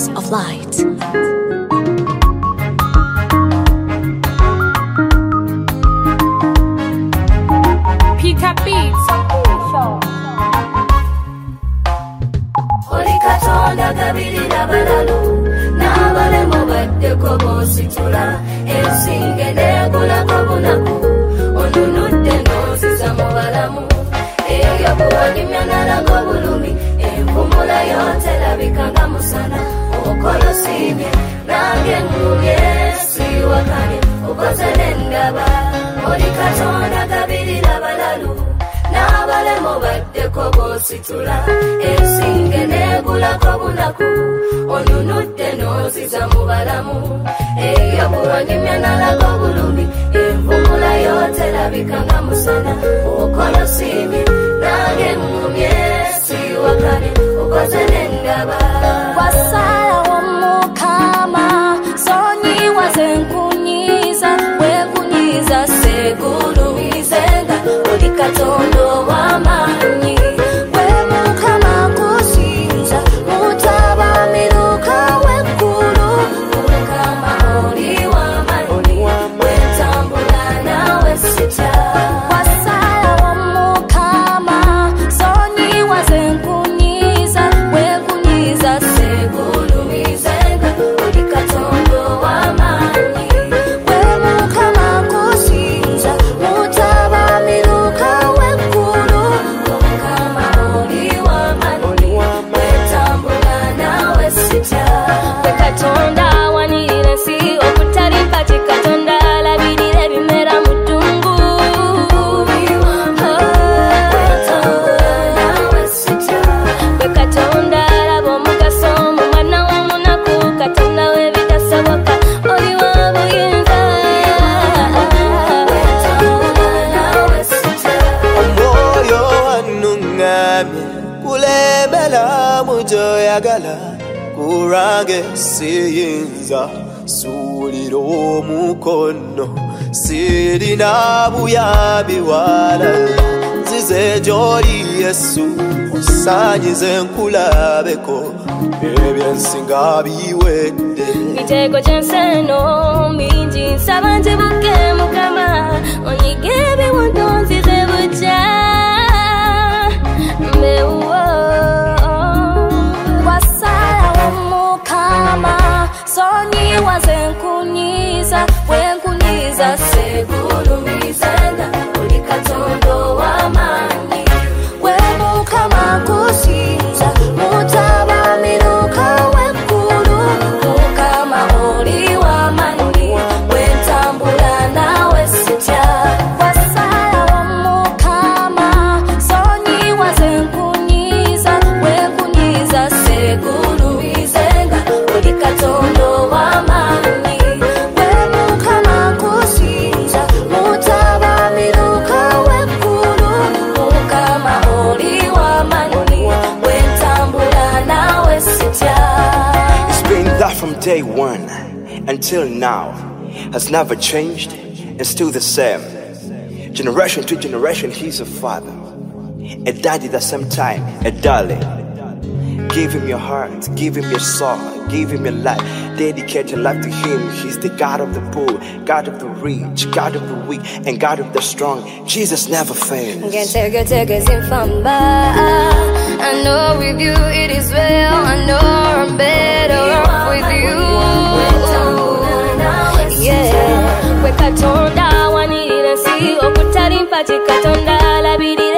source of light. Peter Beats. Oli Katonda gabirira balalu n'abalemu baddeko b'ositula ensinge n'egulako bunaku onunudde n'oziza mu balamu eyo kuwanyumya nalago bulumi envumula yoterabika nga musana okolosimye nange ngumye siwakane ukoze n'endaba. Oli Katonda gabirira balalu n'abalemu baddeko b'ositula ensinge n'egulako bunaku onunudde n'oziza mu balamu eyo kuwanyumya nalago bulumi envumula yoterabika nga musana okolosimye nange ngumye siwakane ukoze n'endaba. Wasala wa Mukama sonyiwa zenkunyiza wekunyiza segulumizenga Oli Katonda w'amaanyi gwe Mukama kusinza mutabamiruka w'eggulu Mukama oli w'amaanyi wetambula nawe sitya. Wasala wa Mukama sonyiwa zenkunyiza wekunyiza segulumizenga Oli Katonda w'amaanyi gwe Mukama kusinza mutabamiruka w'eggulu Mukama oli w'amaanyi wetambula nawe sitya. Gwe Katonda awanirira ensi okutali mpati Katonda alabirira ebimera mu ddungu gwe Katonda alaba omugaso mu mwana w'omunaku Katonda w'ebitasoboka oli wa buyinza. Omwoyo wannuŋŋamye kulembera mu gy'oyagala kurange siyinza suulira omukono sirina buyambi walala nzize gy'oli Yesu osanyize nkulabeko ebyensinga biwedde. Mitego gy'ensi eno mingi nsaba nzibuke Mukama onyige ebiwundu nzize bukya mbewuwo. Wasala wa Mukama sonyiwa zenkunyiza wenkunyiza segulumizenga Oli Katonda w'amaanyi gwe Mukama kusinza mutabamiruka w'eggulu Mukama oli w'amaanyi wetambula nawe sitya. Wasala wa Mukama sonyiwa zenkunyiza wekunyiza segulumizenga Oli Katonda w'amaanyi gwe Mukama kusinza mutabamiruka w'eggulu Mukama oli w'amaanyi wetambula nawe sitya. It's been that from day one until now, has never changed and still the same. Generation to generation, he's a father, a daddy at the same time, a darling. Give him your heart, give him your soul, give him your life, dedicate your life to him. He's the God of the poor, God of the rich, God of the weak, and God of the strong. Jesus never fails. I know with you it is well. I know I'm better off with you. Yeah, gwe Katonda awanirira ensi okutali mpati Katonda alabirira